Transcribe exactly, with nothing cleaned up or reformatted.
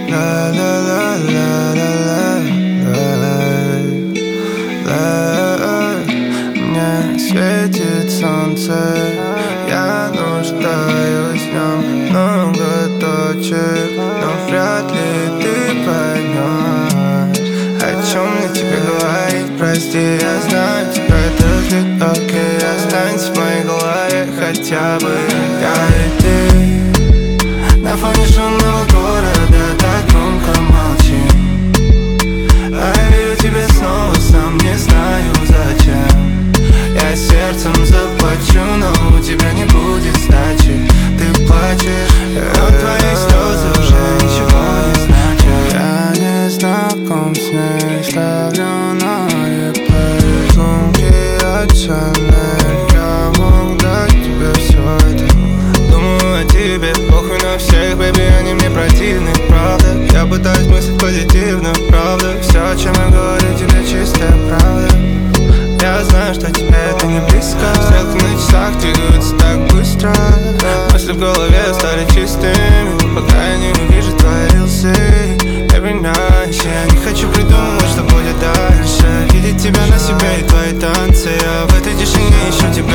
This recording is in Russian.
Мне светит солнце, я нуждаюсь в нем. Много точек, но вряд ли ты поймешь, о чем мне тебе говорить. Прости, я знаю, тебя это злит. Окей, останься в моей голове хотя бы я и ты. На фоне шумного города так громко молчим, а я верю тебе снова, сам не знаю зачем. Я сердцем заплачу, но у тебя не будет сдачи. Ты плачешь, но твои слезы уже ничего не значат. Я не знаком с ней, ставлю на реплей звонки от Шанель. Я мог дать тебе все это. Думаю о тебе, похуй на всех, бэби, они мне противны, правда. Я пытаюсь мыслить позитивно, правда. Все, о чем я говорю, тебе чистая правда. Я знаю, что тебе это не близко. Стрелки на часах двигаются так быстро. Мысли в голове стали чистыми, пока я не увижу твои рилсы. Every night, я не хочу придумывать, что будет дальше. Видеть тебя на себе и твои танцы. Я в этой тишине ищу тебя.